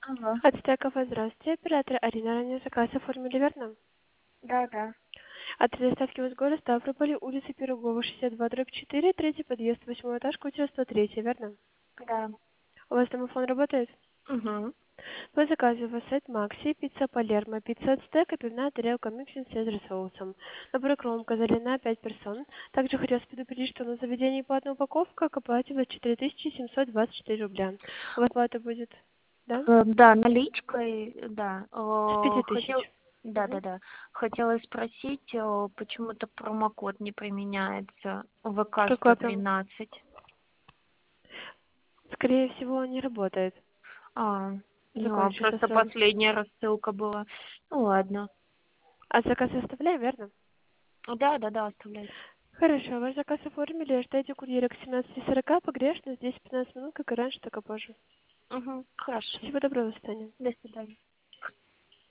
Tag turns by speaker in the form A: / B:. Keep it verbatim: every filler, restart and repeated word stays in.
A: Алло.
B: От Стекова, здравствуйте. Оператор Арина, ранее заказ оформили, верно?
A: Да, да.
B: От доставки из города Ставрополь, улица Пирогова, шестьдесят два, дробь четыре, третий подъезд, восьмой этаж, квартира сто три, верно?
A: Да.
B: У вас домофон работает?
A: Угу.
B: По заказу у вас сайт Макси, пицца Палермо, пицца от стека, пивная тарелка микшин с цезарь соусом. Набор кромка залена пять персон. Также хотелось предупредить, что на заведении платная упаковка, как оплачивать четыре тысячи семьсот двадцать четыре рубля. У вас плата будет, да?
A: Э, Да, наличкой, да.
B: С
A: Э,
B: пяти тысяч.
A: Хотел, да, да,
B: Мгм.
A: да. Хотела спросить, э, почему-то промокод не применяется В К сто
B: Какой прям?
A: тринадцать.
B: Скорее всего, он не работает.
A: А, ну, а
B: Закончился
A: просто
B: срок.
A: последняя рассылка была. Ну, ладно.
B: А заказ оставляем, верно?
A: Да, да, да, оставляйте.
B: Хорошо, ваш заказ оформили, ждайте курьера к семнадцати сорока, погрешно, здесь пятнадцать минут, как и раньше, так и позже.
A: Угу, хорошо.
B: Всего доброго, до свидания.
A: До свидания.